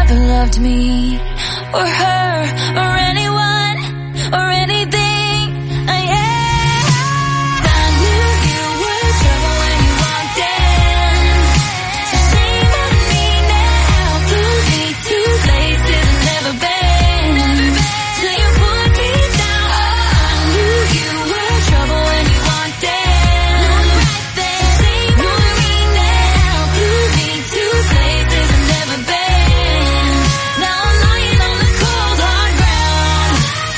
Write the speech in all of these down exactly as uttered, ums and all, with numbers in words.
never loved me or her or anyone or anything. I am. I knew you were trouble when you walked in. So shame on me now. Blew me to places I've never been. Till you put me down. I knew you were trouble when you walked in. Right there. Shame on me now. Blew me to places I've never been. Now I'm lying on the cold hard ground.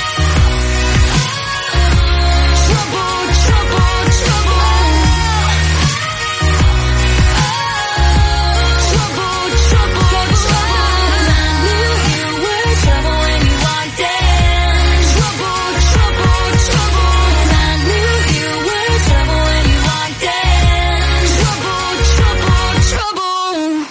Trouble, trouble, trouble. Trouble, trouble, trouble. I knew you were trouble when you walked in. Trouble, trouble, trouble. I knew you were trouble when you walked in. Trouble, trouble, trouble.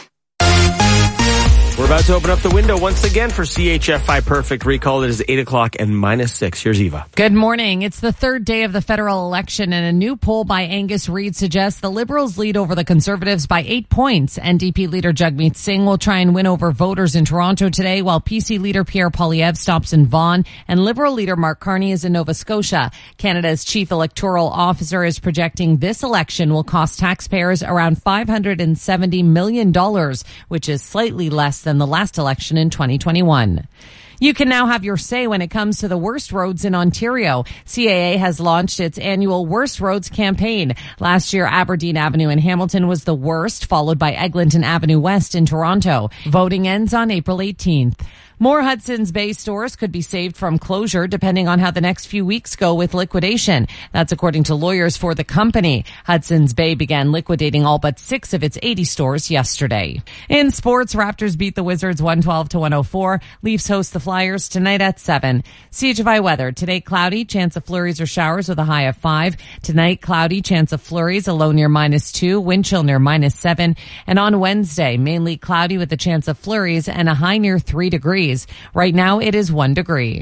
We're about to open up the window once again for C H F I Perfect Recall. It is eight o'clock and minus six. Here's Eva. Good morning. It's the third day of the federal election, and a new poll by Angus Reid suggests the Liberals lead over the Conservatives by eight points. N D P leader Jagmeet Singh will try and win over voters in Toronto today, while P C leader Pierre Poilievre stops in Vaughan, and Liberal leader Mark Carney is in Nova Scotia. Canada's chief electoral officer is projecting this election will cost taxpayers around five hundred seventy million dollars, which is slightly less than the last election in twenty twenty-one. You can now have your say when it comes to the worst roads in Ontario. C A A has launched its annual Worst Roads campaign. Last year, Aberdeen Avenue in Hamilton was the worst, followed by Eglinton Avenue West in Toronto. Voting ends on April eighteenth. More Hudson's Bay stores could be saved from closure depending on how the next few weeks go with liquidation. That's according to lawyers for the company. Hudson's Bay began liquidating all but six of its eighty stores yesterday. In sports, Raptors beat the Wizards one twelve to one oh four. Leafs host the Flyers tonight at seven. C H F I weather. Today cloudy, chance of flurries or showers with a high of five. Tonight cloudy, chance of flurries, a low near minus two, wind chill near minus seven. And on Wednesday, mainly cloudy with a chance of flurries and a high near three degrees. Right now it is one degree.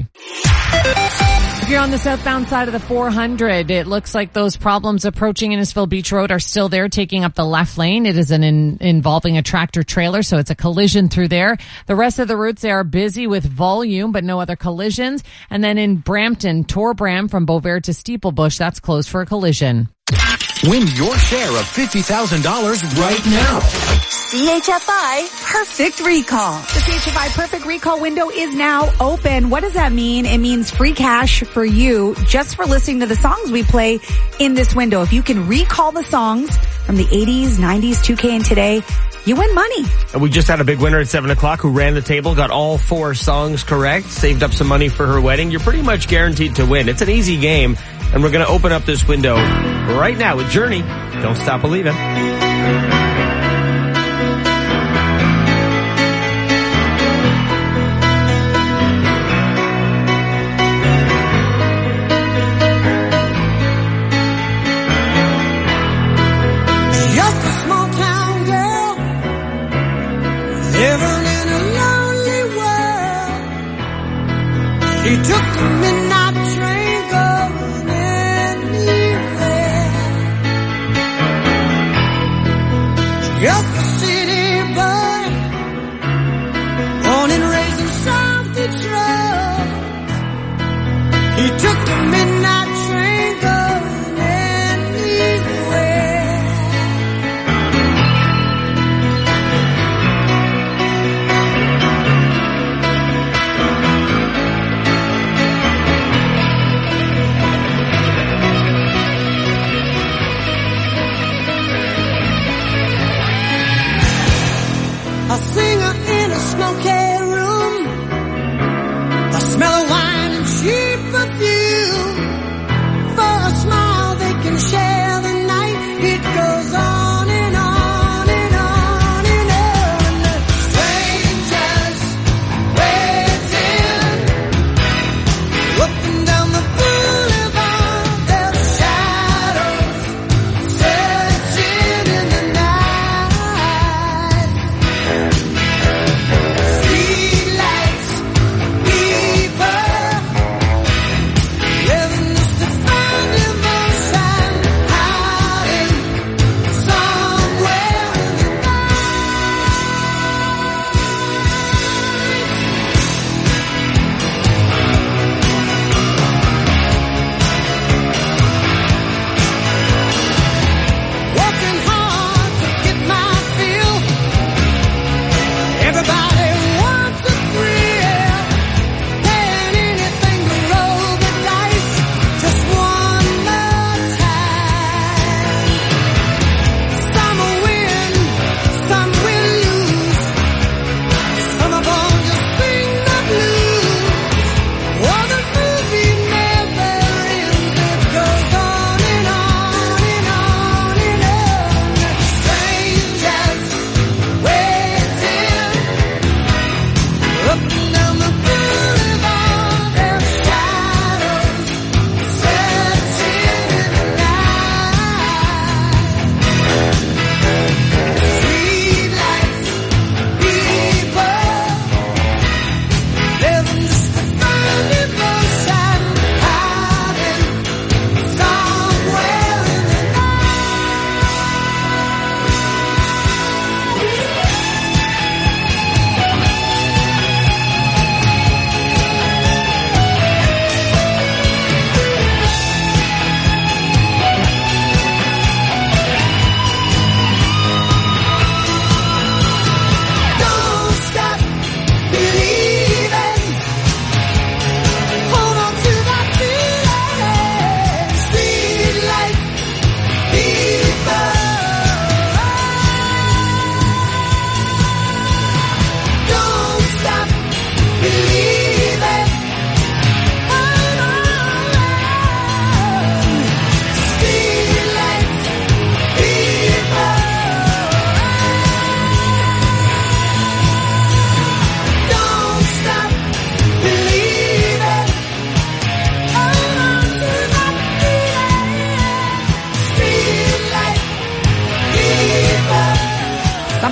If you're on the southbound side of the four hundred, it looks like those problems approaching Innisfil Beach Road are still there, taking up the left lane. It is an in, involving a tractor trailer, so it's a collision through there. The rest of the routes, they are busy with volume, but no other collisions. And then in Brampton, Torbram from Beauvert to Steeplebush, that's closed for a collision. Win your share of fifty thousand dollars right now. C H F I Perfect Recall. The C H F I Perfect Recall window is now open. What does that mean? It means free cash for you just for listening to the songs we play in this window. If you can recall the songs from the eighties, nineties, two K, and today, you win money. And we just had a big winner at seven o'clock who ran the table, got all four songs correct, saved up some money for her wedding. You're pretty much guaranteed to win. It's an easy game, and we're going to open up this window right now with Journey. Don't Stop Believin'. Living in a lonely world. He took the midnight train going anywhere.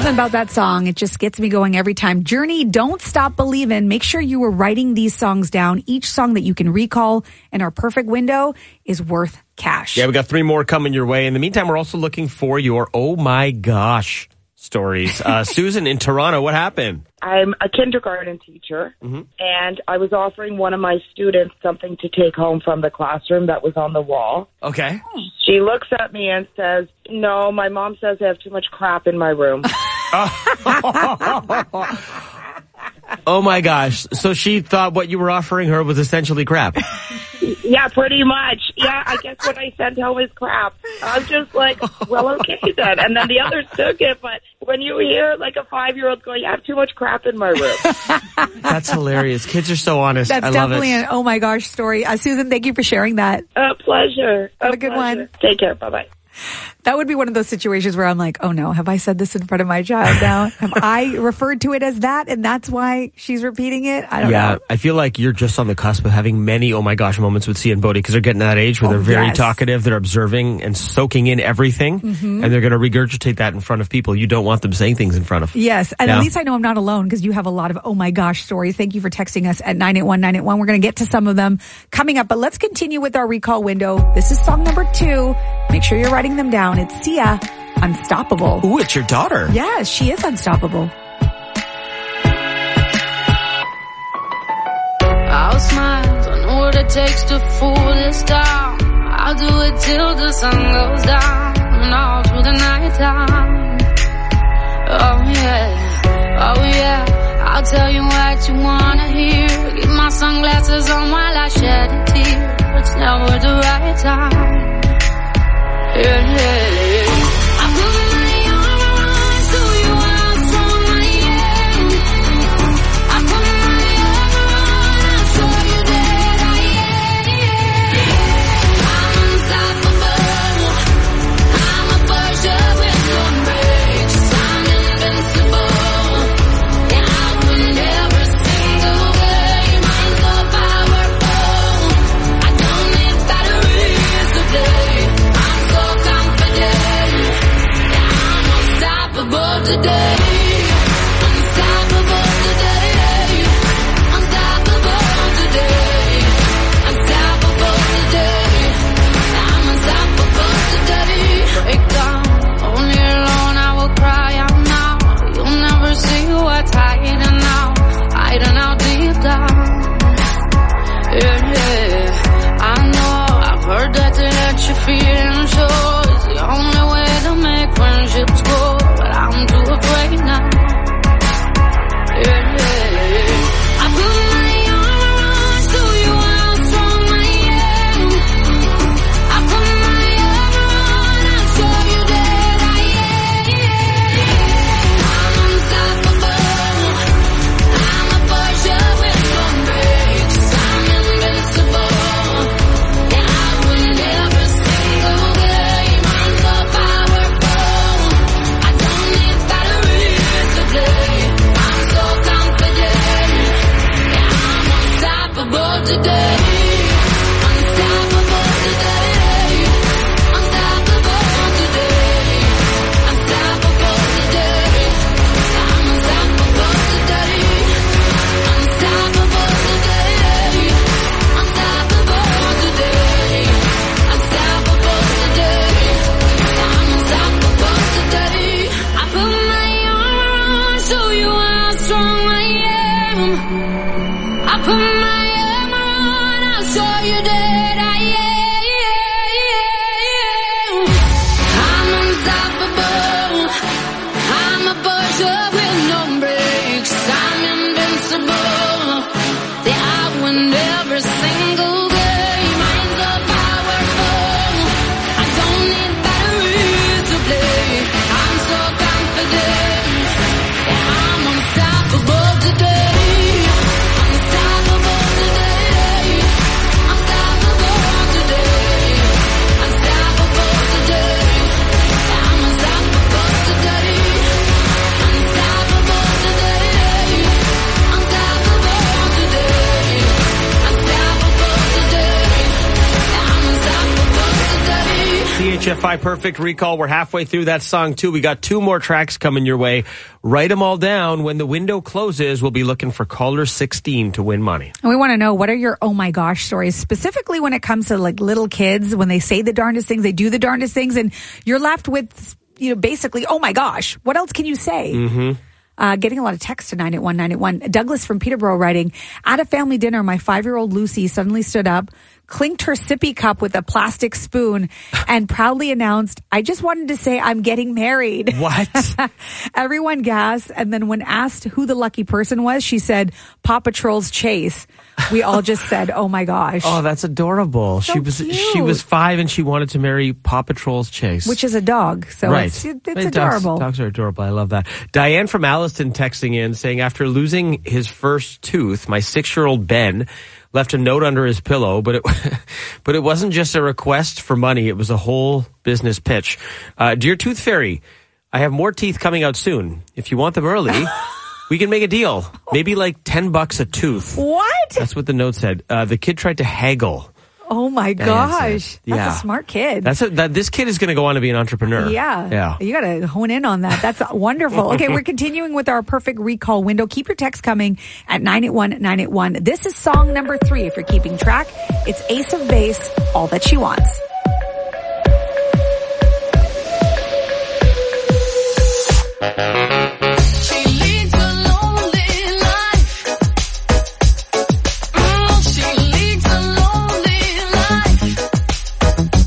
Something about that song, it just gets me going every time. Journey, Don't Stop Believin'. Make sure you are writing these songs down. Each song that you can recall in our perfect window is worth cash. Yeah, we got three more coming your way. In the meantime, we're also looking for your oh my gosh stories. Uh, Susan in Toronto, what happened? I'm a kindergarten teacher, mm-hmm. and I was offering one of my students something to take home from the classroom that was on the wall. Okay. She looks at me and says, no, my mom says I have too much crap in my room. Oh my gosh. So she thought what you were offering her was essentially crap. Yeah, pretty much. Yeah, I guess what I sent home is crap. I was just like, well, okay then. And then the others took it. But when you hear like a five-year-old going, I have too much crap in my room. That's hilarious. Kids are so honest. That's I love definitely it. an oh my gosh story. Uh, Susan, thank you for sharing that. A pleasure. Have a, a good pleasure. one. Take care. Bye-bye. That would be one of those situations where I'm like, oh no, have I said this in front of my child now? Have I referred to it as that and that's why she's repeating it? I don't yeah, know. I feel like you're just on the cusp of having many oh my gosh moments with Sia and Bodhi because they're getting to that age where Oh, they're very yes. talkative, they're observing and soaking in everything, Mm-hmm. and they're going to regurgitate that in front of people you don't want them saying things in front of. Yes, and Yeah. at least I know I'm not alone because you have a lot of oh my gosh stories. Thank you for texting us at nine eight one nine eight one. We're going to get to some of them coming up, but let's continue with our recall window. This is song number two. Make sure you're writing them down. It's Sia, Unstoppable. Ooh, it's your daughter. Yes, she is unstoppable. I'll smile, don't know what it takes to fool this town. I'll do it till the sun goes down and all through the night time. Oh yeah, oh yeah, I'll tell you what you wanna hear. Keep my sunglasses on while I shed a tear. It's never the right time. Yeah, yeah, yeah. I put my arms to you, how strong I am. I put my arms around, I'll show you that I am. I'm unstoppable. I'm a virgin with no brakes. I'm invincible. Yeah, I'll win every single game. I'm so powerful. I don't need batteries today. I'm so confident. H F I Perfect Recall. We're halfway through that song, too. We got two more tracks coming your way. Write them all down. When the window closes, we'll be looking for caller sixteen to win money. And we want to know, what are your oh my gosh stories, specifically when it comes to like little kids, when they say the darndest things, they do the darndest things, and you're left with, you know, basically, oh my gosh, what else can you say? Mm-hmm. Uh, getting a lot of text to nine eight one nine eight one. Douglas from Peterborough writing, at a family dinner, my five-year-old Lucy suddenly stood up, clinked her sippy cup with a plastic spoon, and proudly announced, I just wanted to say I'm getting married. What? Everyone gasped, and then when asked who the lucky person was, she said, Paw Patrol's Chase. We all just said, oh my gosh. Oh, that's adorable. So she was cute. she was five and she wanted to marry Paw Patrol's Chase. Which is a dog, so right. it's, it's Dogs- adorable. Dogs are adorable. I love that. Diane from Alliston texting in saying, after losing his first tooth, my six-year-old Ben left a note under his pillow, but it but it wasn't just a request for money. It was a whole business pitch. Uh, Dear Tooth Fairy, I have more teeth coming out soon. If you want them early, we can make a deal. Maybe like ten bucks a tooth. What? That's what the note said. Uh, the kid tried to haggle. Oh my Diane gosh. said. That's Yeah. a smart kid. That's a, that. This kid is going to go on to be an entrepreneur. Yeah. Yeah. You got to hone in on that. That's wonderful. Okay, we're continuing with our perfect recall window. Keep your text coming at nine eight one nine eight one. This is song number three, if you're keeping track. It's Ace of Base, All That She Wants. She leads a lonely life. Mm, she leads a lonely life.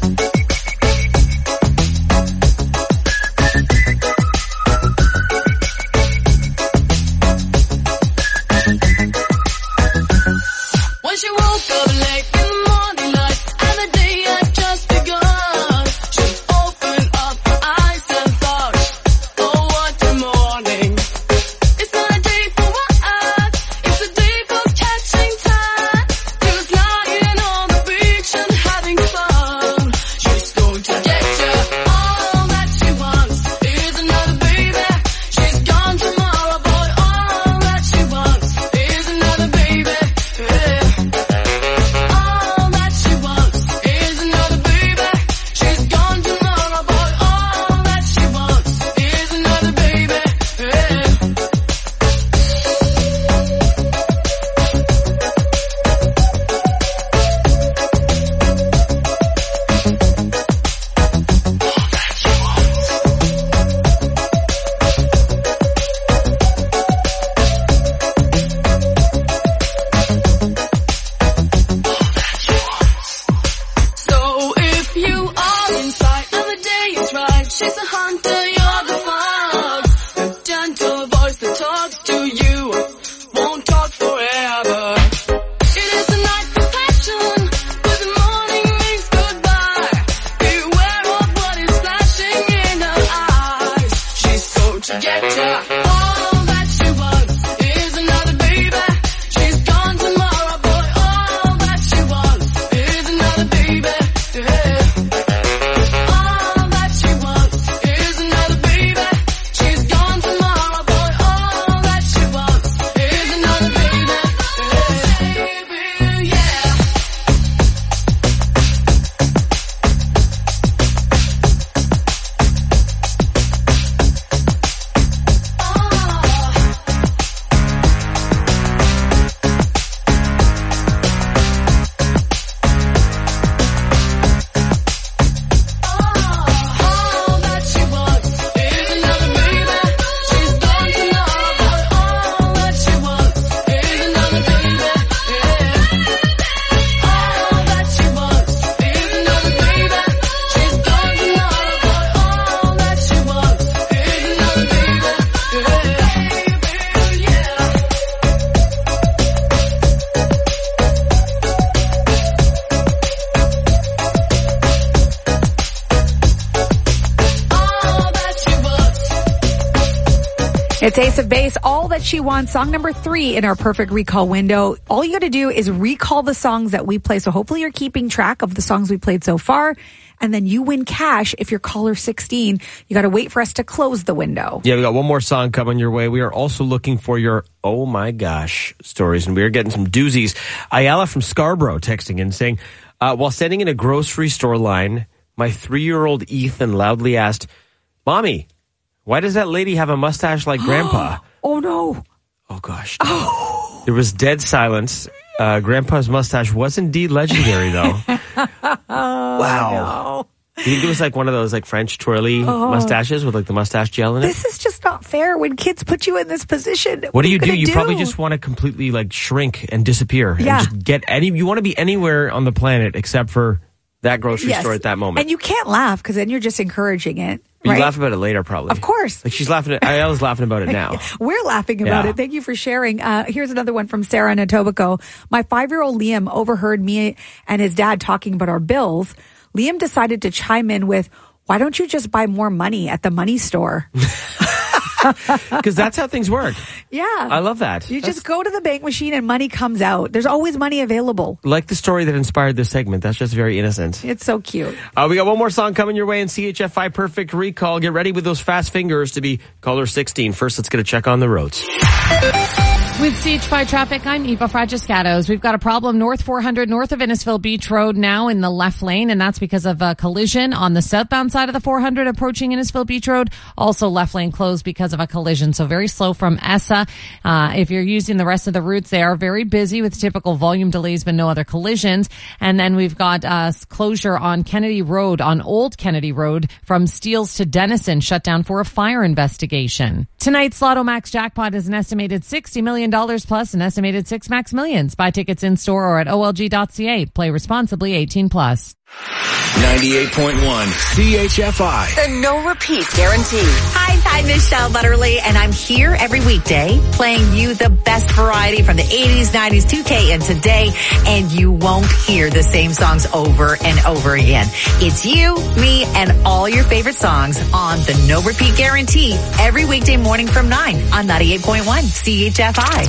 When she woke up late in the morning light and the day had just begun, she opened up her eyes and thought, oh, what a morning. It's not a day for what? It's a day for catching time. Just lying on the beach and having fun. She's going to get you. All that she wants is another baby. She's gone tomorrow, boy. All that she wants is another baby. Yeah. All that she wants is another baby. She's gone tomorrow, boy. All that she wants is another baby. Yeah. So if you are inside and the day is right, she's a hunter, you're the fox. The gentle voice that talks to you won't talk forever. It is a night for passion, but the morning means goodbye. Beware of what is flashing in her eyes. She's going to get ya. All that she wants is another baby. She's gone tomorrow, boy. All that she wants is another baby. Yeah. All that she wants is another baby. She's gone tomorrow, boy. All that she wants is another baby. Yeah. Baby, yeah. All that she wants is another baby. She's gone tomorrow, boy. All that she wants is another baby. Yeah. All that she wants is another baby. She's gone tomorrow, boy. All that she wants is another baby. Yeah. Yeah. All that she wants. It's Ace of Base, All That She Wants, song number three in our perfect recall window. All you got to do is recall the songs that we play. So hopefully you're keeping track of the songs we played so far. And then you win cash if you're caller sixteen. You got to wait for us to close the window. Yeah, we got one more song coming your way. We are also looking for your oh my gosh stories, and we are getting some doozies. Ayala from Scarborough texting in saying, uh, while standing in a grocery store line, my three-year-old Ethan loudly asked, Mommy, why does that lady have a mustache like Grandpa? Oh, no. Oh, gosh. Oh. There was dead silence. Uh, Grandpa's mustache was indeed legendary, though. Wow. No. I think it was like one of those like French twirly Oh. mustaches with like the mustache gel in it. This is just not fair when kids put you in this position. What do are you do? gonna You probably just want to completely like shrink and disappear. Yeah. And just get any, you want to be anywhere on the planet except for that grocery Yes. store at that moment. And you can't laugh because then you're just encouraging it. You Right? laugh about it later, probably. Of course. Like she's laughing at, I was laughing about it now. We're laughing about Yeah. it. Thank you for sharing. Uh, here's another one from Sarah in Etobicoke. My five-year-old Liam overheard me and his dad talking about our bills. Liam decided to chime in with, why don't you just buy more money at the money store? Because that's how things work. Yeah. I love that. You That's just go to the bank machine and money comes out. There's always money available. like the story that inspired this segment. That's just very innocent. It's so cute. Uh, we got one more song coming your way in C H F I Perfect Recall. Get ready with those fast fingers to be caller sixteen. First, let's get a check on the roads. With C H five traffic, I'm Eva Fragiscatos. We've got a problem north four hundred north of Innisfil Beach Road now in the left lane, and that's because of a collision on the southbound side of the four hundred approaching Innisfil Beach Road. Also left lane closed because of a collision, so very slow from Essa. Uh, if you're using the rest of the routes, they are very busy with typical volume delays but no other collisions. And then we've got uh, closure on Kennedy Road, on Old Kennedy Road from Steeles to Denison, shut down for a fire investigation. Tonight's Lotto Max jackpot is an estimated sixty million dollars plus an estimated six Max Millions. Buy tickets in store or at O L G dot C A. Play responsibly, eighteen plus. ninety-eight point one C H F I. The no repeat guarantee. Hi, I'm Michelle Butterly, and I'm here every weekday playing you the best variety from the eighties, nineties, two K, and today, and you won't hear the same songs over and over again. It's you, me, and all your favorite songs on the no repeat guarantee every weekday morning from nine on ninety-eight point one C H F I.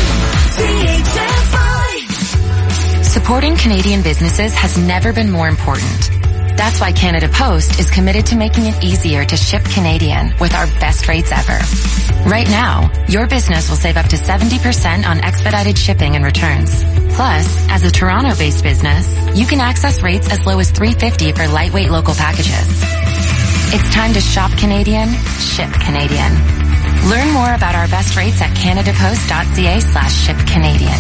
C H F I. Supporting Canadian businesses has never been more important. That's why Canada Post is committed to making it easier to ship Canadian with our best rates ever. Right now, your business will save up to seventy percent on expedited shipping and returns. Plus, as a Toronto-based business, you can access rates as low as three dollars and fifty cents for lightweight local packages. It's time to shop Canadian, ship Canadian. Learn more about our best rates at canadapost dot c a slash ship Canadian.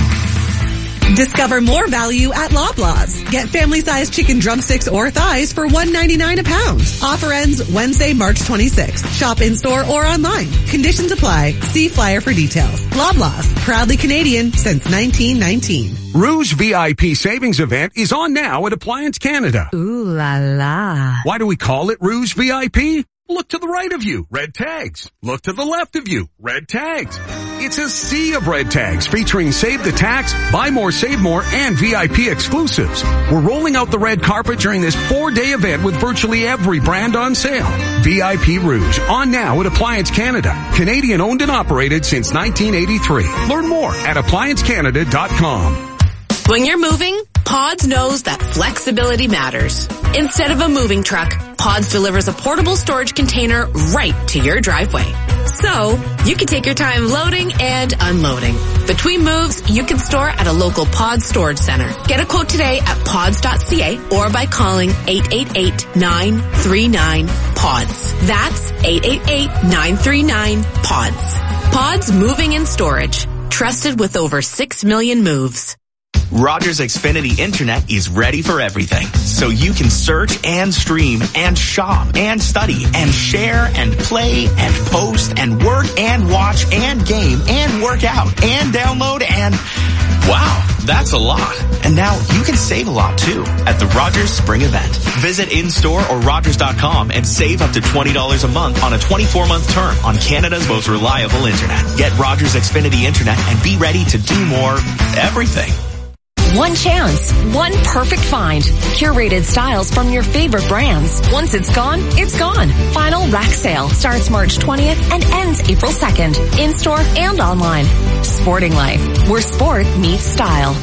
Discover more value at Loblaws. Get family-sized chicken drumsticks or thighs for one ninety-nine a pound. Offer ends Wednesday, March twenty-sixth. Shop in-store or online. Conditions apply. See flyer for details. Loblaws, proudly Canadian since nineteen nineteen. Rouge V I P Savings Event is on now at Appliance Canada. Ooh la la. Why do we call it Rouge V I P? Look to the right of you, red tags. Look to the left of you, red tags. It's a sea of red tags featuring Save the Tax, Buy More, Save More, and V I P exclusives. We're rolling out the red carpet during this four-day event with virtually every brand on sale. V I P Rouge, on now at Appliance Canada. Canadian owned and operated since nineteen eighty-three. Learn more at appliance canada dot com. When you're moving, Pods knows that flexibility matters. Instead of a moving truck, Pods delivers a portable storage container right to your driveway. So, you can take your time loading and unloading. Between moves, you can store at a local Pods storage center. Get a quote today at pods dot c a or by calling eight eight eight, nine three nine, PODS. That's eight eight eight, nine three nine, PODS. Pods Moving and Storage. Trusted with over six million moves. Rogers Xfinity Internet is ready for everything. So you can search and stream and shop and study and share and play and post and work and watch and game and work out and download and wow, that's a lot. And now you can save a lot too at the Rogers Spring Event. Visit in-store or rogers dot com and save up to twenty dollars a month on a twenty-four month term on Canada's most reliable internet. Get Rogers Xfinity Internet and be ready to do more everything. One chance, one perfect find. Curated styles from your favorite brands. Once it's gone, it's gone. Final rack sale starts March twentieth and ends April second. In-store and online. Sporting Life, where sport meets style.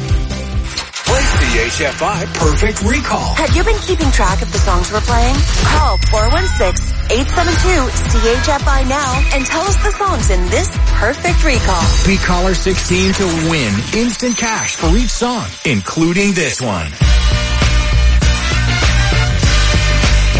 Play C H F I Perfect Recall. Have you been keeping track of the songs we're playing? Call four one six, eight seven two, C H F I now and tell us the songs in this Perfect Recall. Be caller sixteen to win instant cash for each song, including this one.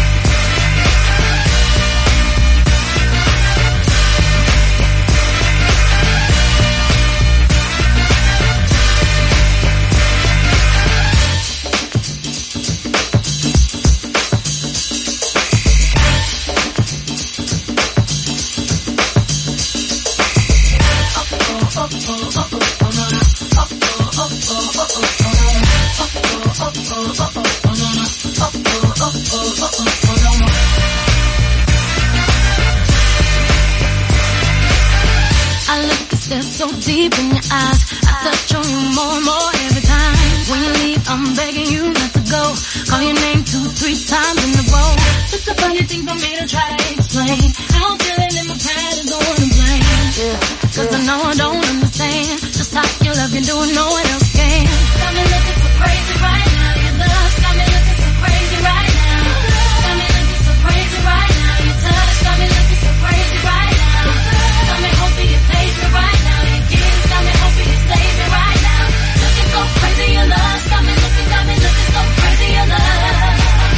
that's so deep in your eyes. I touch on you more and more every time. When you leave, I'm begging you not to go. Call your name two, three times in a row. It's a funny thing for me to try to explain. How I'm feeling in my pride is the one to blame. Yeah. Cause I know I don't understand just how your love can do it, no one else can. Got me looking so crazy right now. Your love got me looking so crazy right now. Got me looking so crazy right now. Your touch got me looking so crazy right now. Got me hoping you face me right now. Your kiss got me hoping you save me right now. Looking so crazy, your love got me looking, got me looking so crazy, your love.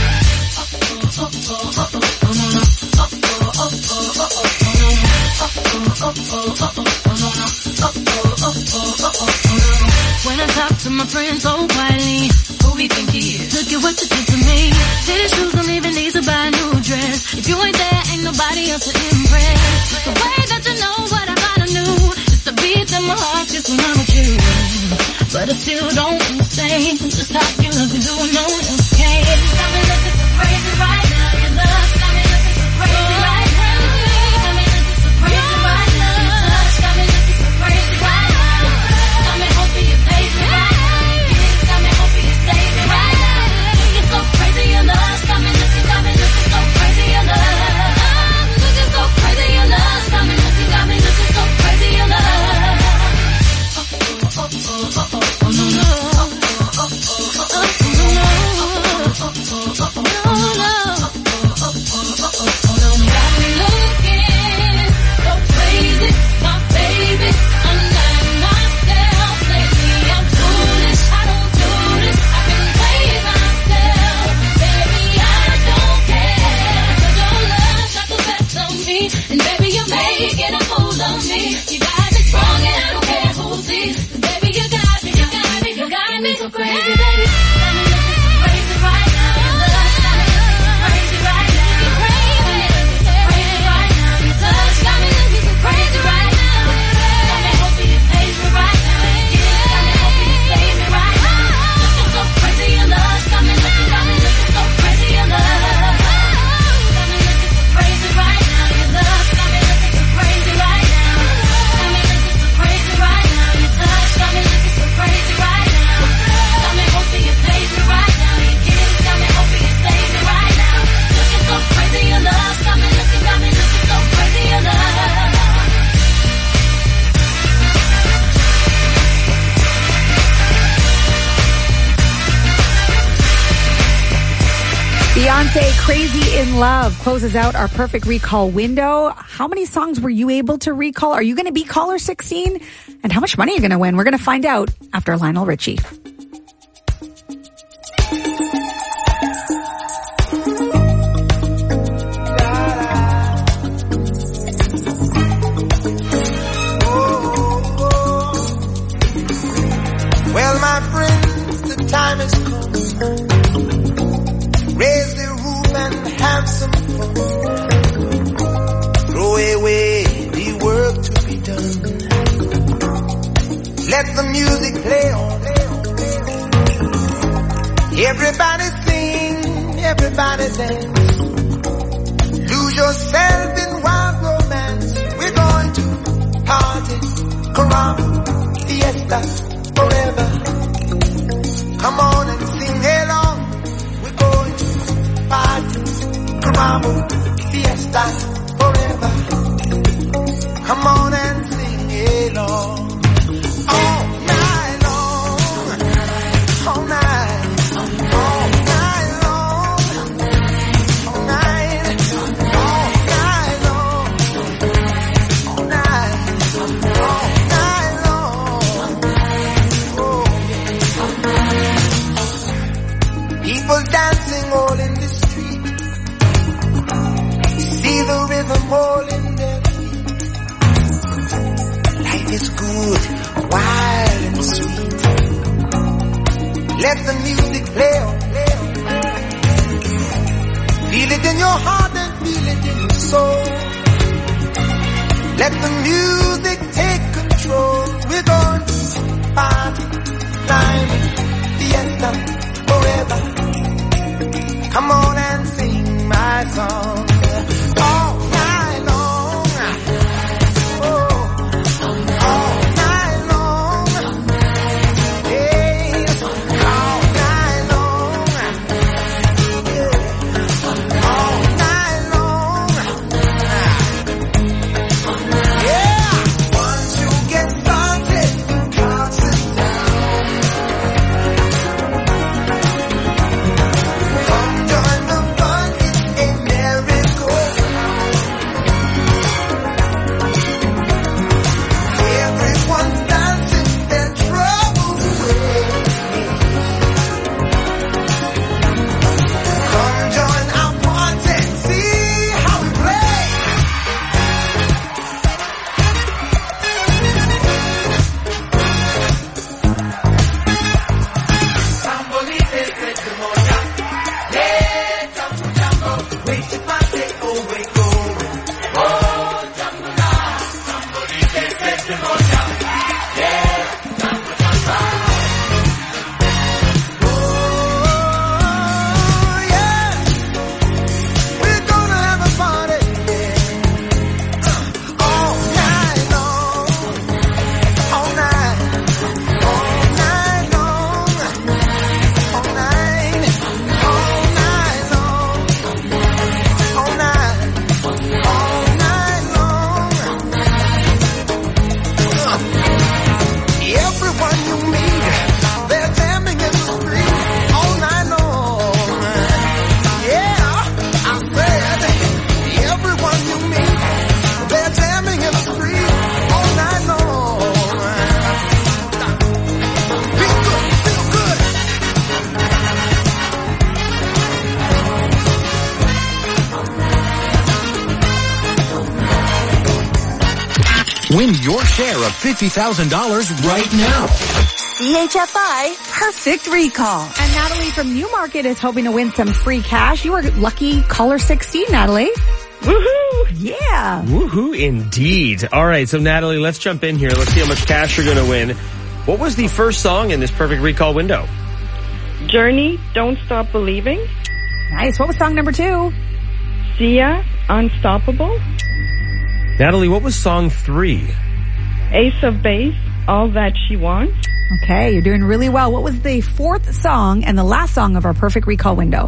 Oh, oh, oh, oh, oh, oh, no, no. Oh, oh, oh, oh, oh, oh, oh, no, no. Oh, oh, oh, oh, oh, oh, no, no. Oh, oh, oh, oh, oh, oh, no, no. When I talk to my friends so quietly, who we think he is? Look at what you did to me. City shoes don't even need to buy a new dress. If you ain't there, ain't nobody else to impress. The way that you know what I gotta do is the beat in my heart just when I'm with you. But I still don't understand just how you love me, doing no one else can. Got me looking so crazy right now. Your love got me looking so crazy right now. Got me looking so crazy right now. Your touch got me looking so crazy right now. Got me hoping you face me right now. Your kiss got me hoping you save me right now. Looking so crazy, your love got me looking, got me looking so crazy, your love. Looking so crazy, your love got me looking, got me looking so crazy, your love. Oh, oh, oh, oh, oh, oh, no, no. Oh, oh, oh, oh, oh, oh, no, no. Oh, oh, oh, oh, oh, no, no. Oh, oh, oh, oh, oh, no, no. Got me looking so crazy, my baby. I'm not myself lately. I'm foolish. I don't do this. I can play myself, baby. I don't care. 'Cause your love got the best of me, and baby, you're making a fool of me. You got me strong, and I don't care who sees. Baby, you got me, you got me, you got me so crazy, baby. Got me looking so crazy right now. Your love got me looking so crazy right now. You're crazy, crazy right now. Your touch got me looking so crazy right now. Got me hoping you face me right now. Your kiss got me hoping you save me right now. Looking so crazy, your love got me looking, got me looking so crazy, your love. Got me looking so crazy right now. Your love got me looking so crazy right now. Got me looking so crazy right now. Your touch got me looking so crazy right now. Got me hoping you face me right now. Your kiss got me hoping you save me right now. Looking so crazy, your love got me looking, got me looking so crazy, your love. Beyonce, Crazy in Love, closes out our perfect recall window. How many songs were you able to recall? Are you going to be caller sixteen? And how much money are you going to win? We're going to find out after Lionel Richie. Well, my friends, the time has come. Raise the roof and have some fun. Throw away the work to be done. Let the music play on. Everybody sing, everybody dance. Lose yourself in wild romance. We're going to party, caramba, fiesta, forever. Come on and sing along. We're going to party, caramba, fiesta, forever. Come on and sing along. All night long, all night, all night long, all night, all night long, all night, all night long. Oh, yeah. People dancing all in the street. See the rhythm all in their feet. Life is good, wild and sweet. Let the music play on. Feel it in your heart and feel it in your soul. Let the music take control. We're going to party, climbing, fiesta, forever. Come on and sing my song. All night long. Oh, all Win your share of fifty thousand dollars right now. C H F I Perfect Recall. And Natalie from Newmarket is hoping to win some free cash. You were lucky caller sixteen, Natalie. Woohoo! Yeah. Woohoo indeed. All right, so Natalie, let's jump in here. Let's see how much cash you're going to win. What was the first song in this Perfect Recall window? Journey, Don't Stop Believing. Nice. What was song number two? Sia, Unstoppable. Natalie, what was song three? Ace of Base, All That She Wants. Okay, you're doing really well. What was the fourth song and the last song of our Perfect Recall window?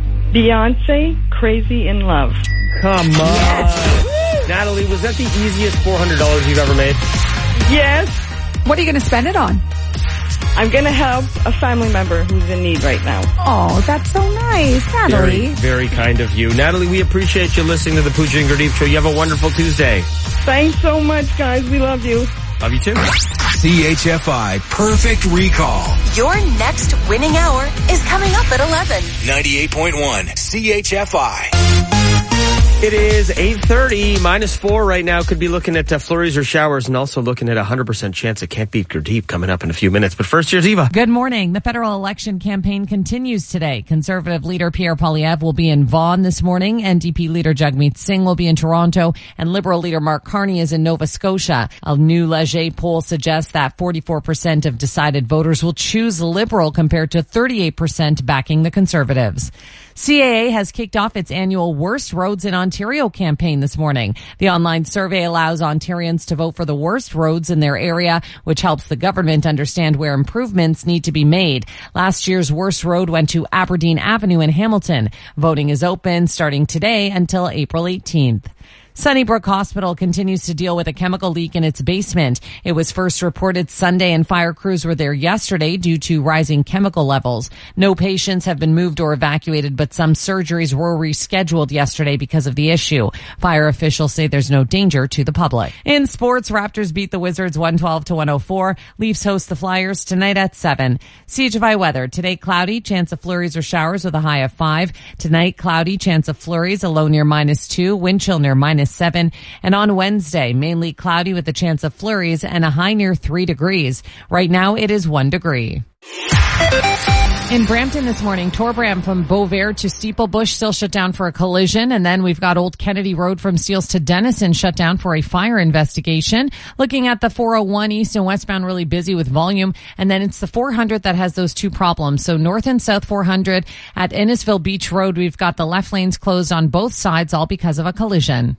Beyonce, Crazy in Love. Come on. Yes. Natalie, was that the easiest four hundred dollars you've ever made? Yes. What are you going to spend it on? I'm going to help a family member who's in need right now. Oh, that's so nice, Natalie. Very, very kind of you. Natalie, we appreciate you listening to the Pooja and Gurdeep Show. You have a wonderful Tuesday. Thanks so much, guys. We love you. Love you too. C H F I Perfect Recall. Your next winning hour is coming up at eleven. ninety-eight point one C H F I. It is eight thirty, minus four right now. Could be looking at uh, flurries or showers and also looking at a one hundred percent chance it can't beat Gurdeep coming up in a few minutes. But first, here's Eva. Good morning. The federal election campaign continues today. Conservative leader Pierre Poilievre will be in Vaughan this morning. N D P leader Jagmeet Singh will be in Toronto. And Liberal leader Mark Carney is in Nova Scotia. A new Leger poll suggests that forty-four percent of decided voters will choose Liberal compared to thirty-eight percent backing the Conservatives. C A A has kicked off its annual Worst Roads in Ontario campaign this morning. The online survey allows Ontarians to vote for the worst roads in their area, which helps the government understand where improvements need to be made. Last year's worst road went to Aberdeen Avenue in Hamilton. Voting is open starting today until April eighteenth. Sunnybrook Hospital continues to deal with a chemical leak in its basement. It was first reported Sunday and fire crews were there yesterday due to rising chemical levels. No patients have been moved or evacuated, but some surgeries were rescheduled yesterday because of the issue. Fire officials say there's no danger to the public. In sports, Raptors beat the Wizards one twelve to one oh four. Leafs host the Flyers tonight at seven. C H F I weather. Today cloudy, chance of flurries or showers with a high of five. Tonight cloudy, chance of flurries, a low near minus two, wind chill near minus seven. And on Wednesday, mainly cloudy with a chance of flurries and a high near three degrees. Right now it is one degree. In Brampton this morning, Torbram from Beauvais to Steeplebush still shut down for a collision. And then we've got Old Kennedy Road from Steeles to Denison shut down for a fire investigation. Looking at the four oh one east and westbound, really busy with volume. And then it's the four hundred that has those two problems. So north and south four hundred at Innisfil Beach Road, we've got the left lanes closed on both sides, all because of a collision.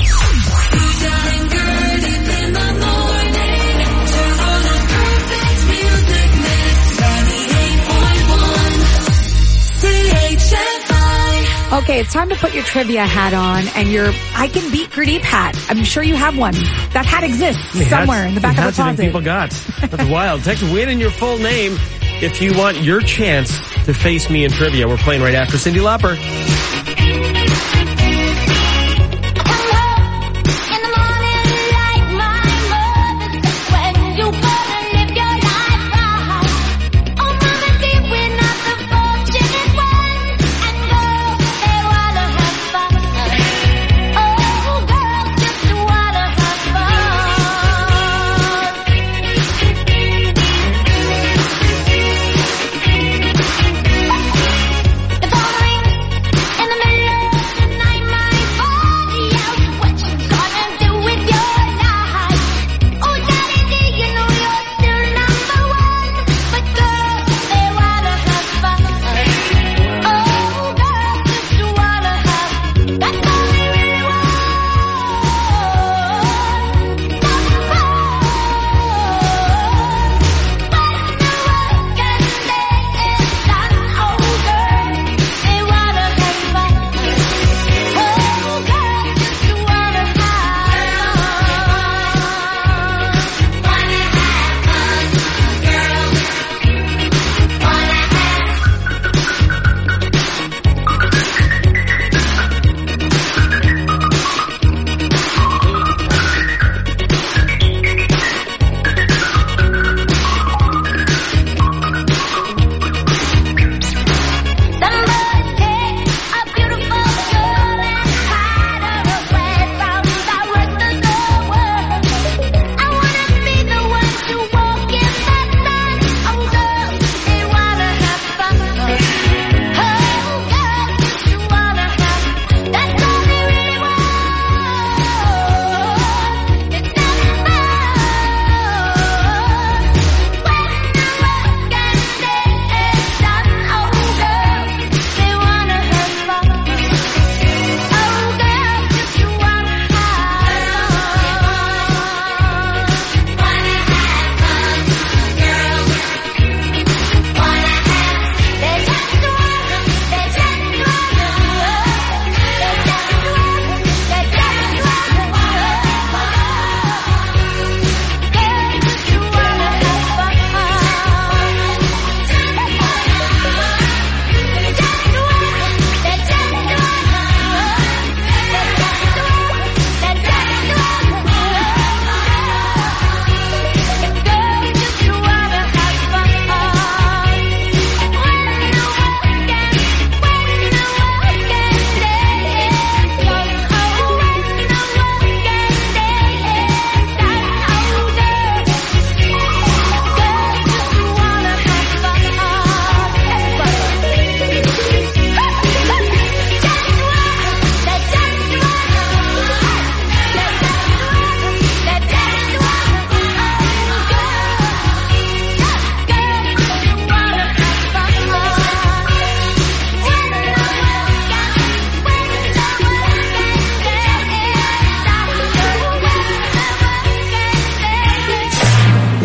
Okay, it's time to put your trivia hat on and your I Can Beat Gurdeep hat. I'm sure you have one. That hat exists somewhere in the back of the closet. People got. That's wild. Text win in your full name if you want your chance to face me in trivia. We're playing right after Cyndi Lauper.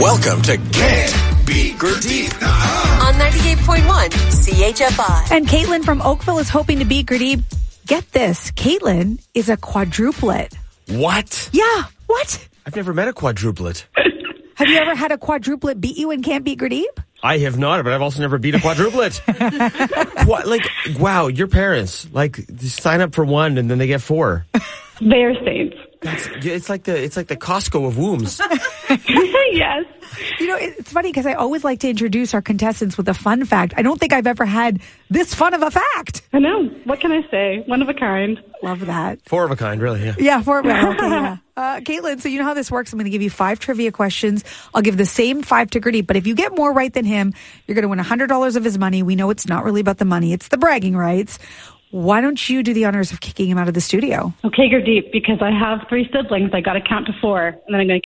Welcome to Can't Beat Gurdeep. On ninety-eight point one C H F I. And Caitlin from Oakville is hoping to beat Gurdeep. Get this, Caitlin is a quadruplet. What? Yeah, what? I've never met a quadruplet. Have you ever had a quadruplet beat you and can't beat Gurdeep? I have not, but I've also never beat a quadruplet. What, like, wow, your parents, like, just sign up for one and then they get four. They're saints. That's, it's like the it's like the Costco of wombs. Yes. You know, it's funny because I always like to introduce our contestants with a fun fact. I don't think I've ever had this fun of a fact. I know. What can I say? One of a kind. Love that. Four of a kind, really, yeah. Yeah, four of a kind. Okay, yeah. Uh, Caitlin, so you know how this works. I'm going to give you five trivia questions. I'll give the same five to Gurdeep, but if you get more right than him, you're going to win one hundred dollars of his money. We know it's not really about the money. It's the bragging rights. Why don't you do the honors of kicking him out of the studio? Okay, Gurdeep, because I have three siblings, I got to count to four, and then I'm going to...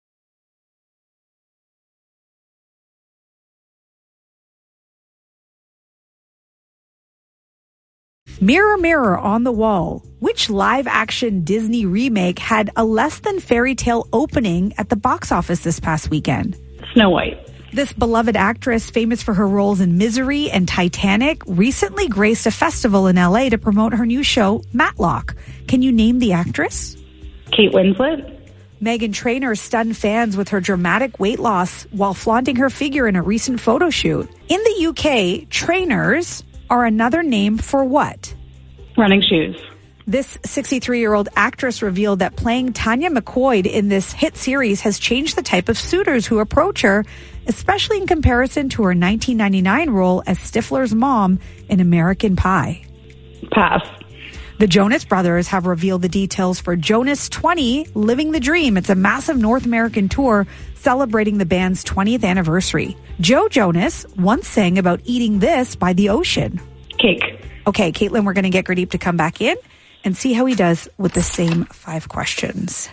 Mirror, mirror on the wall, which live-action Disney remake had a less than fairy tale opening at the box office this past weekend? Snow White. This beloved actress, famous for her roles in Misery and Titanic, recently graced a festival in L A to promote her new show, Matlock. Can you name the actress? Kate Winslet. Meghan Trainor stunned fans with her dramatic weight loss while flaunting her figure in a recent photo shoot. In the U K, trainers are another name for what? Running shoes. This sixty-three-year-old actress revealed that playing Tanya McCoy in this hit series has changed the type of suitors who approach her, especially in comparison to her nineteen ninety-nine role as Stifler's mom in American Pie. Pass. The Jonas Brothers have revealed the details for Jonas twenty, Living the Dream. It's a massive North American tour celebrating the band's twentieth anniversary. Joe Jonas once sang about eating this by the ocean. Cake. Okay, Caitlin, we're going to get Gurdeep to come back in and see how he does with the same five questions.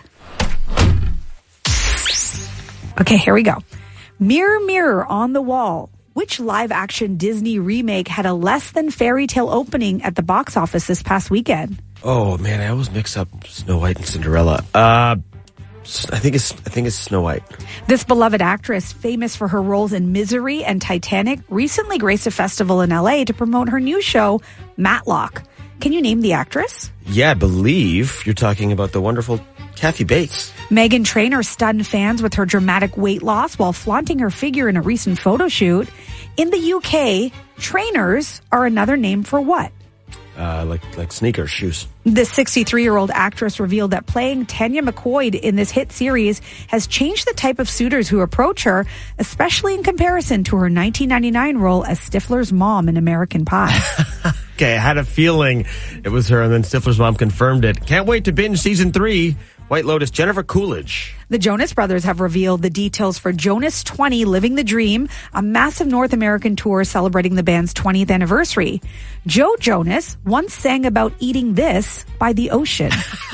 Okay, here we go. Mirror, mirror on the wall. Which live-action Disney remake had a less than fairy tale opening at the box office this past weekend? Oh man, I always mix up Snow White and Cinderella. Uh, I think it's I think it's Snow White. This beloved actress, famous for her roles in Misery and Titanic, recently graced a festival in L A to promote her new show, Matlock. Can you name the actress? Yeah, I believe you're talking about the wonderful Kathy Bates. Meghan Trainor stunned fans with her dramatic weight loss while flaunting her figure in a recent photo shoot. In the U K, trainers are another name for what? Uh, like like sneakers, shoes. This sixty-three-year-old actress revealed that playing Tanya McCoy in this hit series has changed the type of suitors who approach her, especially in comparison to her nineteen ninety-nine role as Stifler's mom in American Pie. Okay, I had a feeling it was her, and then Stifler's mom confirmed it. Can't wait to binge season three. White Lotus, Jennifer Coolidge. The Jonas Brothers have revealed the details for Jonas twenty, Living the Dream, a massive North American tour celebrating the band's twentieth anniversary. Joe Jonas once sang about eating this by the ocean.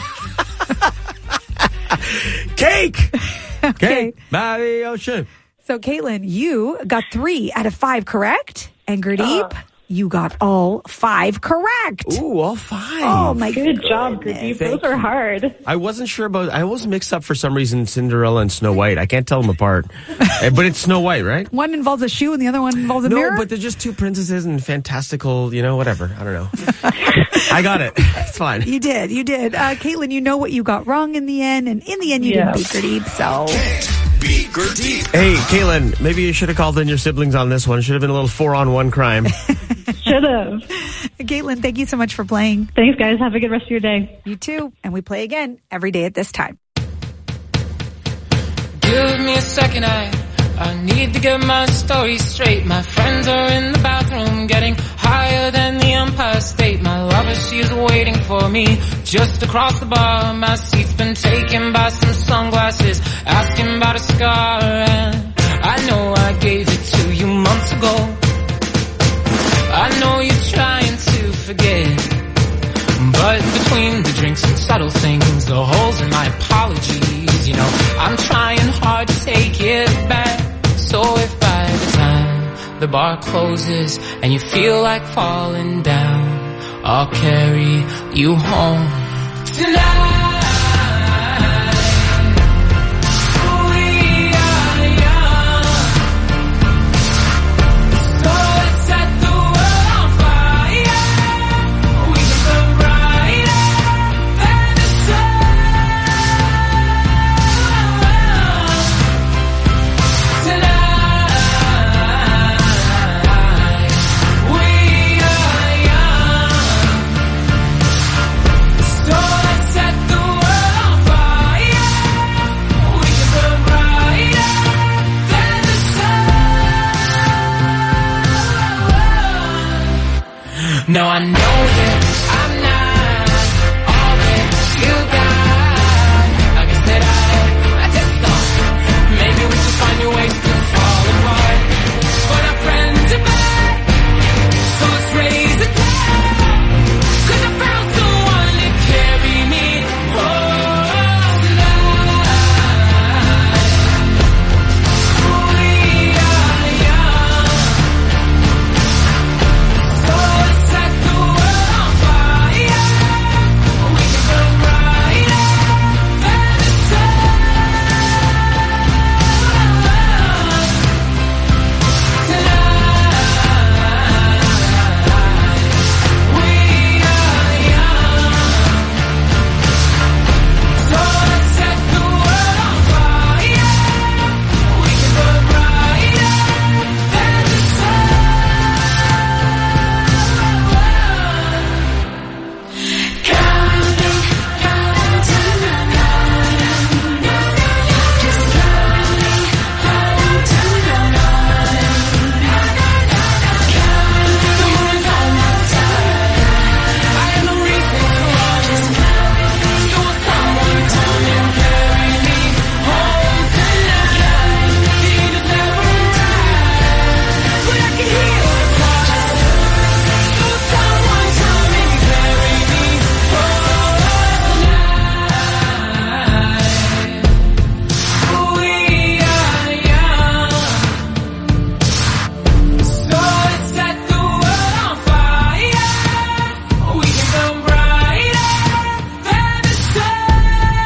Cake! Okay. Cake by the ocean. So, Caitlin, you got three out of five correct. And Gurdeep, uh. you got all five correct. Ooh, all five. Oh, my Good goodness. job, Gurdeep. Those are hard. I wasn't sure about, I always mix up for some reason Cinderella and Snow White. I can't tell them apart. But it's Snow White, right? One involves a shoe and the other one involves a no, mirror? No, but they're just two princesses and fantastical, you know, whatever. I don't know. I got it. It's fine. You did. You did. Uh, Caitlin, you know what you got wrong in the end. And in the end, you Yeah. didn't beat Gurdeep, so... Beat Gurdeep. Hey, Caitlin, maybe you should have called in your siblings on this one. Should have been a little four-on-one crime. Should have. Caitlin, thank you so much for playing. Thanks, guys. Have a good rest of your day. You too. And we play again every day at this time. Give me a second, I, I need to get my story straight. My friends are in the bathroom getting higher than the Empire State. My lover, she's waiting for me just across the bar. My seat's been taken by some sunglasses, asking about a scar. And I know I gave it to you months ago. I know you're trying to forget, but between the drinks and subtle things, the holes in my apologies, you know, I'm trying hard to take it back. So if by the time the bar closes and you feel like falling down, I'll carry you home tonight. We are young. I know that I'm not all that you got. I guess that I, I just thought maybe we should find new ways to fall apart. But our friends are back, so let's raise a glass. 'Cause I found someone to carry me home tonight. We are young, so let's set the world on fire. We can burn brighter than the sun tonight. We are young, so let's set the world on fire. We can burn brighter than the sun. Counting, counting to the morning. Just counting, counting to the morning. Counting, the moon's almost out. I have no reason to run. Just counting, so will someone come and carry me home tonight? The angels never die, but I can hear the cry. So will someone come and carry me home tonight? We are young, so let's set the world on fire. We can burn brighter than the sun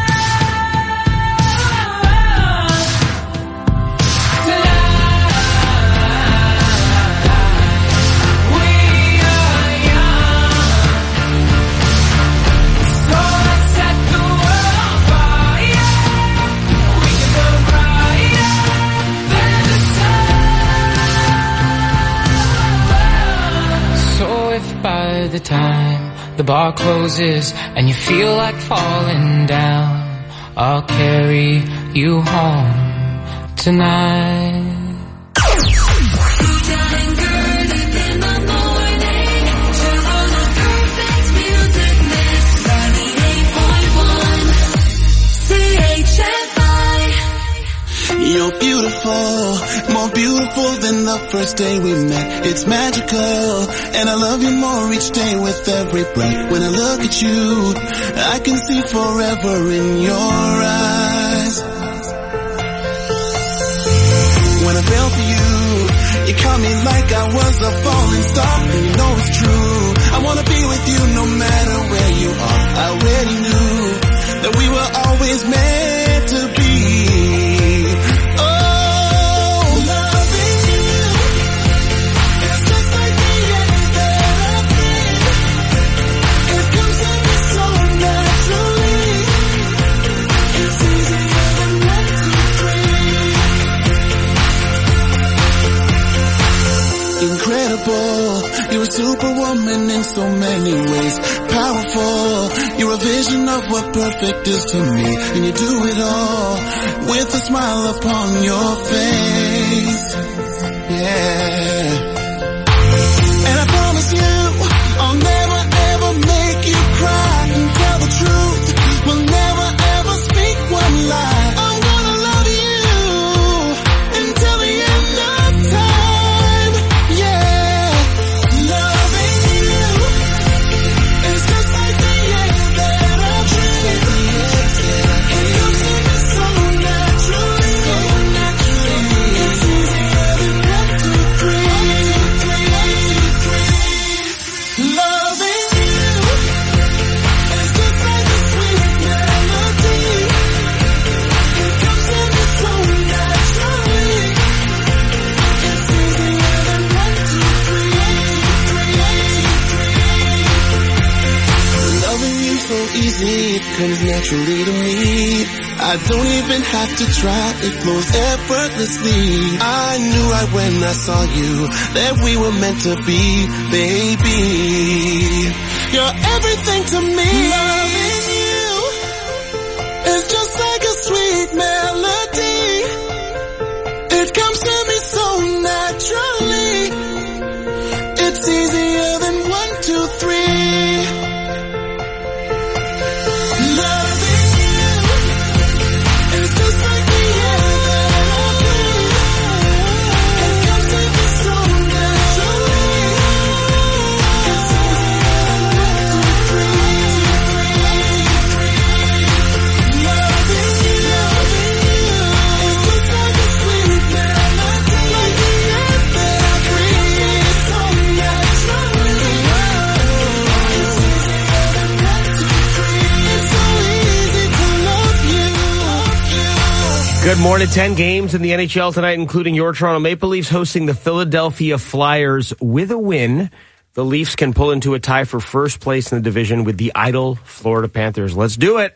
tonight. We are young, so let's set the world on fire. We can burn brighter than the sun. So if by the time the bar closes and you feel like falling down, I'll carry you home tonight. You're beautiful, more beautiful than the first day we met. It's magical, and I love you more each day with every breath. When I look at you, I can see forever in your eyes. When I fell for you, you caught me like I was a falling star, and you know it's true. I wanna be with you no matter where you are. I already knew that we were always meant to be. You're a superwoman in so many ways. Powerful, you're a vision of what perfect is to me. And you do it all with a smile upon your face. Yeah. And I promise you, I'll never ever make you cry. And tell the truth, we'll never ever speak one lie. I'm gonna love you until the end of time. Yeah. Loving you is just like the air that I breathe. It comes to me so naturally, so naturally. It's easier than one, two, three, loving you is just like a sweet melody. It comes to me so naturally. It's easier than one, two, three. Loving you so easy, it comes naturally to me. I don't even have to try, it flows effortlessly. I knew right when I saw you that we were meant to be, baby. You're everything to me. Loving you is just like a sweet melody. It comes to me so naturally. It's easier than one, two, three. Good morning. ten games in the N H L tonight, including your Toronto Maple Leafs hosting the Philadelphia Flyers. With a win, the Leafs can pull into a tie for first place in the division with the idle Florida Panthers. Let's do it.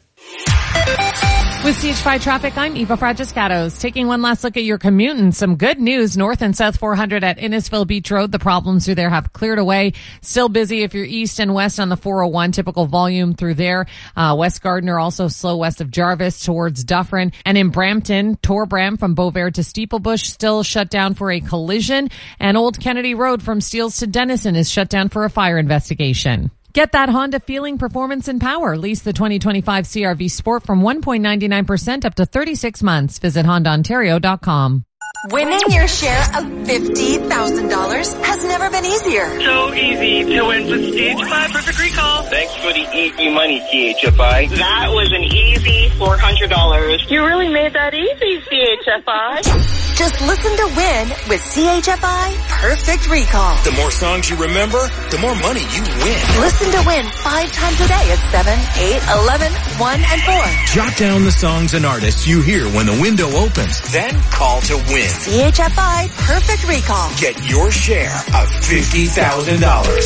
With C H five traffic, I'm Eva Fragiscatos. Taking one last look at your commute and some good news. North and South four hundred at Innisfil Beach Road. The problems through there have cleared away. Still busy if you're east and west on the four oh one. Typical volume through there. Uh, West Gardiner also slow west of Jarvis towards Dufferin. And in Brampton, Torbram from Beauvert to Steeplebush still shut down for a collision. And Old Kennedy Road from Steeles to Denison is shut down for a fire investigation. Get that Honda feeling, performance, and power. Lease the twenty twenty-five C R V Sport from one point nine nine percent up to thirty-six months. Visit honda ontario dot com. Winning your share of fifty thousand dollars has never been easier. So easy to win with C H five Perfect Recall. Thanks for the easy money, C H F I. That was an easy four hundred dollars. You really made that easy, C H F I. Just listen to win with C H F I Perfect Recall. The more songs you remember, the more money you win. Listen to win five times a day at seven, eight, eleven, one, and four. Jot down the songs and artists you hear when the window opens. Then call to win. C H F I Perfect Recall. Get your share of fifty thousand dollars.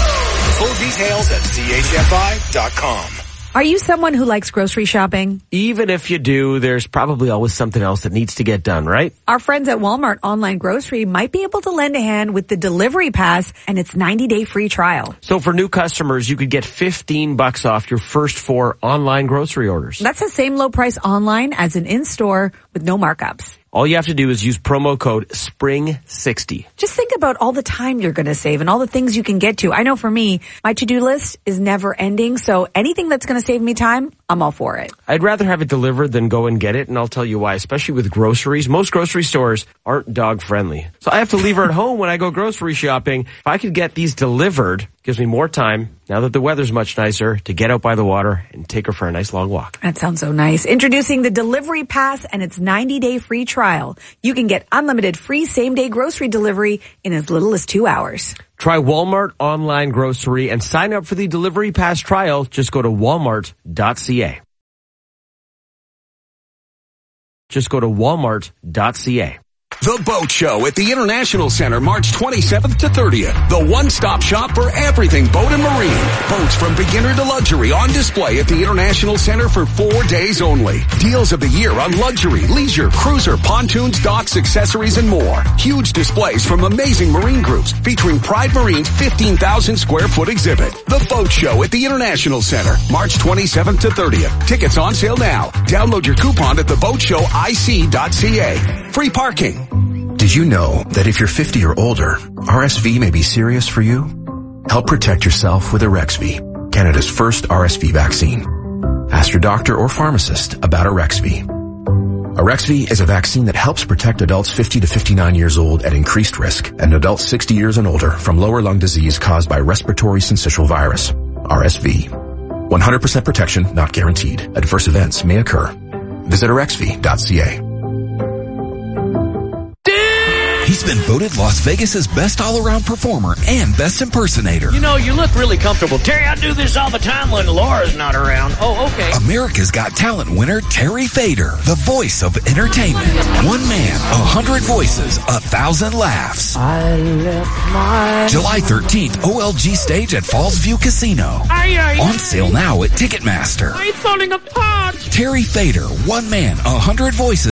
Full details at C H F I dot com. Are you someone who likes grocery shopping? Even if you do, there's probably always something else that needs to get done, right? Our friends at Walmart Online Grocery might be able to lend a hand with the Delivery Pass and its ninety-day free trial. So for new customers, you could get fifteen bucks off your first four online grocery orders. That's the same low price online as an in-store with no markups. All you have to do is use promo code spring sixty. Just think about all the time you're going to save and all the things you can get to. I know for me, my to-do list is never ending, so anything that's going to save me time, I'm all for it. I'd rather have it delivered than go and get it, and I'll tell you why, especially with groceries. Most grocery stores aren't dog-friendly. So I have to leave her at home when I go grocery shopping. If I could get these delivered, it gives me more time, now that the weather's much nicer, to get out by the water and take her for a nice long walk. That sounds so nice. Introducing the Delivery Pass and its ninety-day free trial. You can get unlimited free same-day grocery delivery in as little as two hours. Try Walmart Online Grocery and sign up for the Delivery Pass trial. Just go to walmart dot c a. Just go to walmart dot c a. The Boat Show at the International Center, March twenty-seventh to thirtieth. The one-stop shop for everything boat and marine. Boats from beginner to luxury on display at the International Center for four days only. Deals of the year on luxury, leisure, cruiser, pontoons, docks, accessories, and more. Huge displays from amazing marine groups featuring Pride Marine's fifteen thousand square foot exhibit. The Boat Show at the International Center, March twenty-seventh to thirtieth. Tickets on sale now. Download your coupon at the boat show I C dot c a. Free parking. Did you know that if you're fifty or older, R S V may be serious for you? Help protect yourself with Arexvy, Canada's first R S V vaccine. Ask your doctor or pharmacist about Arexvy. Arexvy is a vaccine that helps protect adults fifty to fifty-nine years old at increased risk and adults sixty years and older from lower lung disease caused by respiratory syncytial virus, R S V. one hundred percent protection not guaranteed. Adverse events may occur. Visit arexvy dot c a. He's been voted Las Vegas's best all-around performer and best impersonator. You know, you look really comfortable. Terry, I do this all the time when Laura's not around. Oh, okay. America's Got Talent winner Terry Fader, the voice of entertainment. One man, a hundred voices, a thousand laughs. I left my... July thirteenth, O L G stage at Falls View Casino. Aye, aye, On sale now at Ticketmaster. I'm falling apart. Terry Fader, one man, a hundred voices.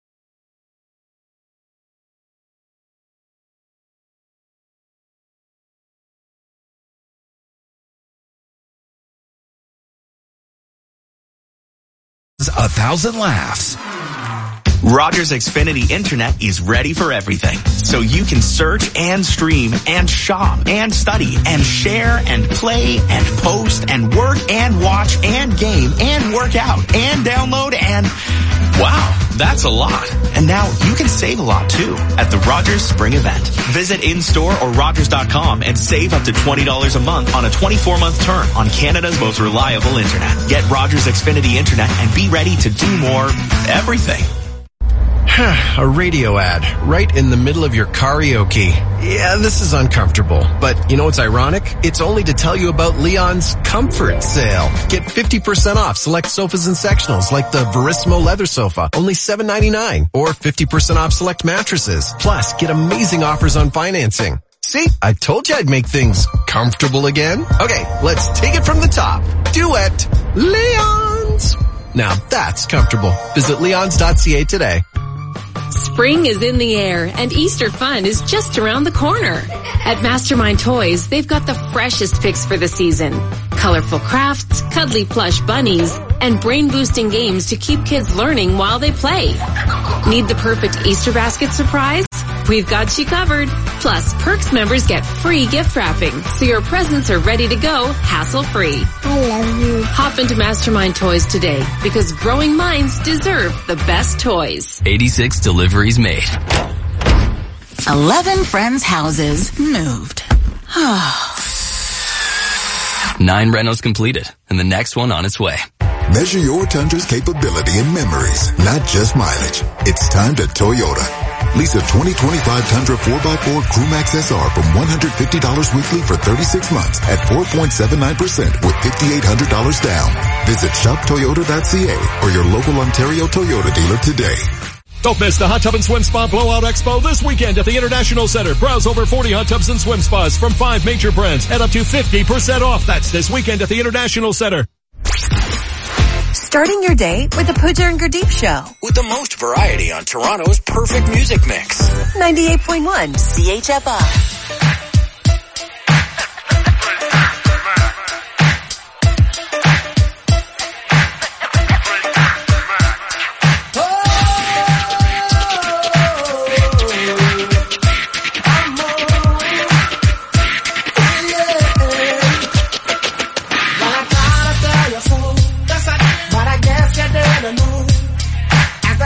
A thousand laughs. Rogers Xfinity Internet is ready for everything. So you can search and stream and shop and study and share and play and post and work and watch and game and work out and download and wow, that's a lot. And now you can save a lot too at the Rogers Spring Event. Visit in-store or rogers dot com and save up to twenty dollars a month on a twenty-four month term on Canada's most reliable internet. Get Rogers Xfinity Internet and be ready to do more everything. A radio ad right in the middle of your karaoke. Yeah, this is uncomfortable. But you know what's ironic? It's only to tell you about Leon's Comfort Sale. Get fifty percent off select sofas and sectionals like the Verissimo leather sofa, only seven ninety-nine, or fifty percent off select mattresses. Plus, get amazing offers on financing. See, I told you I'd make things comfortable again. Okay, let's take it from the top. Duet, Leon's. Now that's comfortable. Visit leons dot c a today. Spring is in the air and Easter fun is just around the corner. At Mastermind Toys, they've got the freshest picks for the season. Colorful crafts, cuddly plush bunnies, and brain-boosting games to keep kids learning while they play. Need the perfect Easter basket surprise? We've got you covered. Plus, Perks members get free gift wrapping, so your presents are ready to go hassle-free. I love you. Hop into Mastermind Toys today, because growing minds deserve the best toys. eighty-six deliveries made. Eleven friends' houses moved. Nine renos completed, and the next one on its way. Measure your Tundra's capability and memories, not just mileage. It's time to Toyota. Lease a twenty twenty-five Tundra four by four Crewmax S R from one hundred fifty dollars weekly for thirty-six months at four point seven nine percent with five thousand eight hundred dollars down. Visit shop toyota dot c a or your local Ontario Toyota dealer today. Don't miss the Hot Tub and Swim Spa Blowout Expo this weekend at the International Center. Browse over forty hot tubs and swim spas from five major brands at up to fifty percent off. That's this weekend at the International Center. Starting your day with the Pooja and Gurdeep Show. With the most variety on Toronto's perfect music mix. ninety-eight point one C H F I.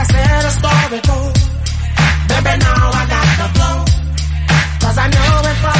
Baby, now I got the flow. Cause I know if I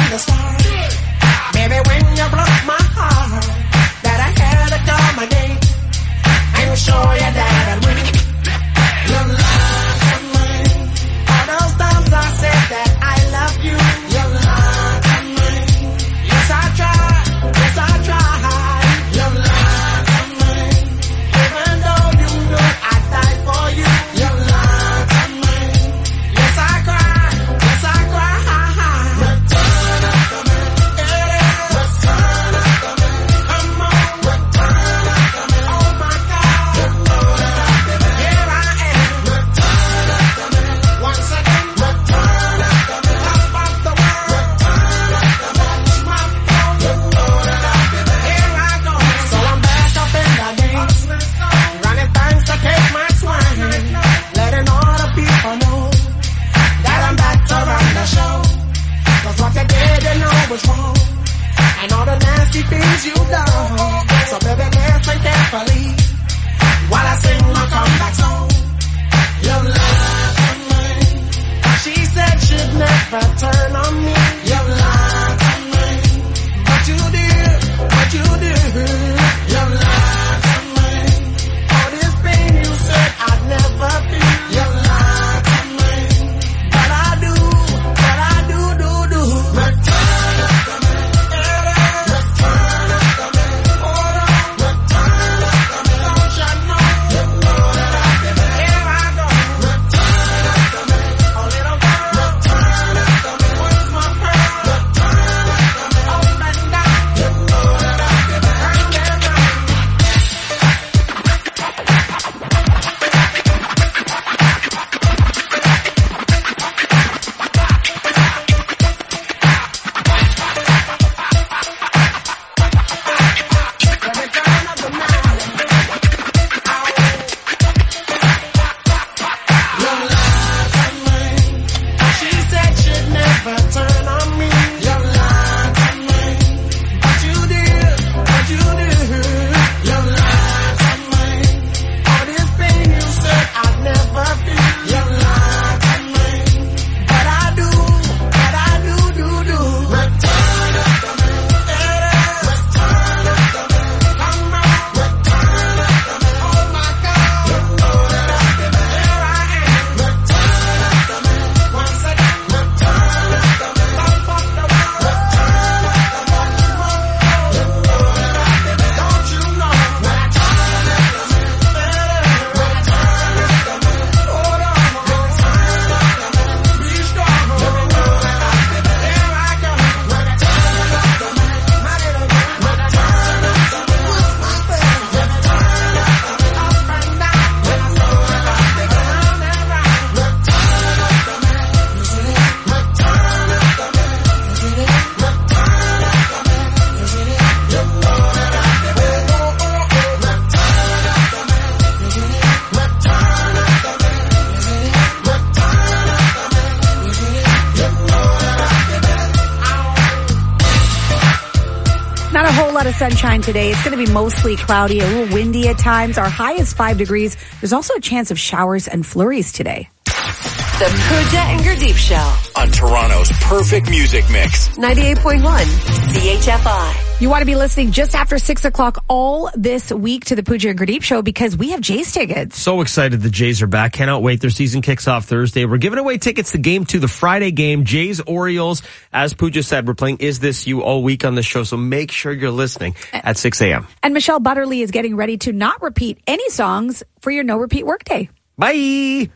lot of sunshine today. It's going to be mostly cloudy, a little windy at times. Our high is five degrees. There's also a chance of showers and flurries today. The Pooja and Gurdeep Show on Toronto's perfect music mix. ninety-eight point one C H F I. You want to be listening just after six o'clock all this week to the Pooja and Gurdeep Show because we have Jays tickets. So excited the Jays are back. Cannot wait. Their season kicks off Thursday. We're giving away tickets to game two, the Friday game. Jays, Orioles. As Pooja said, we're playing Is This You all week on the show, so make sure you're listening at six a.m. And Michelle Butterly is getting ready to not repeat any songs for your no repeat workday. Bye!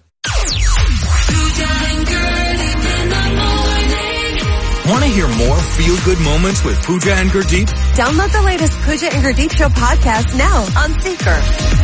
Want to hear more feel-good moments with Pooja and Gurdeep? Download the latest Pooja and Gurdeep Show podcast now on Seeker.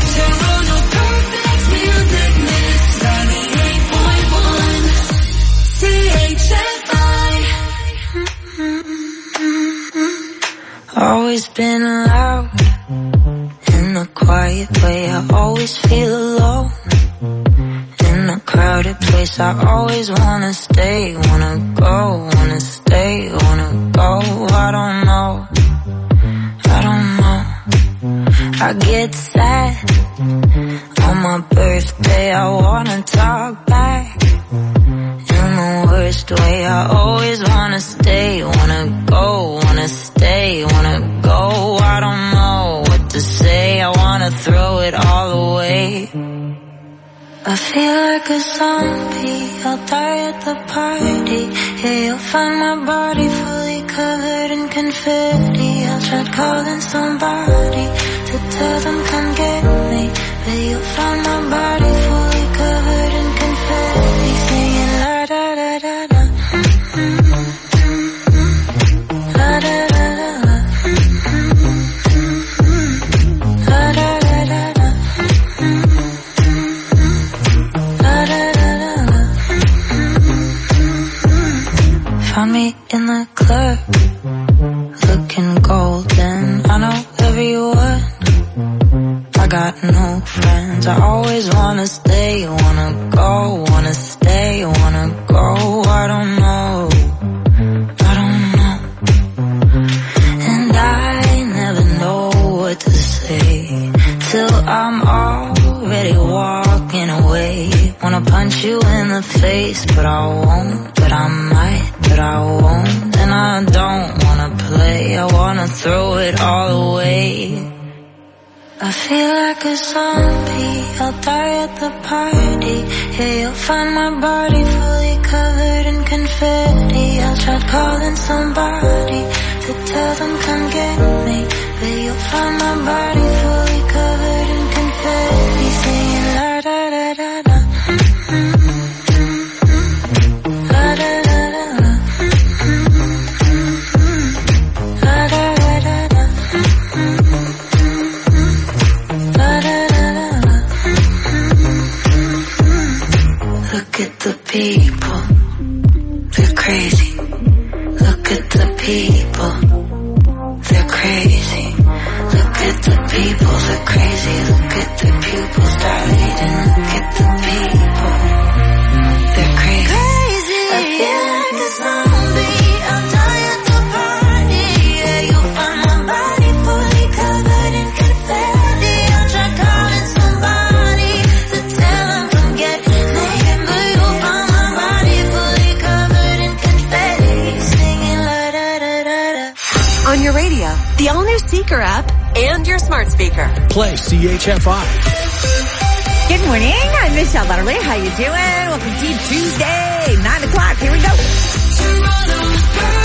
Always been loud in a quiet way. I always feel alone in a crowded place. I always wanna stay, wanna go, wanna stay, wanna go. I don't know, I don't know. I get sad on my birthday. I wanna talk back in the worst way. I always wanna stay, wanna go, wanna stay, wanna go. I don't know what to say. I wanna throw it all away. I feel like a zombie, I'll die at the party. Yeah, you'll find my body fully covered in confetti. I'll try calling somebody to tell them come get me, but you'll find my body fully covered in confetti. Singing la da da da da, la da da da, la da da da da. Found me in the club, looking golden. I know everyone, I got no friends. I always wanna stay, wanna go, wanna stay, wanna go. I don't know, I don't know. And I never know what to say till I'm already walking away. Wanna punch you in the face, but I won't, but I might. But I won't, and I don't wanna play. I wanna throw it all away. I feel like a zombie, I'll die at the party. Yeah, you'll find my body fully covered in confetti. I'll try calling somebody to tell them come get me, but you'll find my body fully covered in confetti. Singing la da da da da, la da da. Look at the people, they're crazy. Look at the people, they're crazy. Look at the people, they're crazy. Look at the pupils dilating. Look at the people, they're crazy. Crazy. I feel like a zombie, I'll die at the party. Yeah, you'll find my body fully covered in confetti. I'll try calling somebody to tell them come get me, but you'll find my body fully covered in confetti. Singing la da da da da. On your radio, the all-new Seeker app, and your smart speaker. Play C H F I. Good morning. I'm Michelle Butterly. How you doing? Welcome to Tuesday, nine o'clock. Here we go.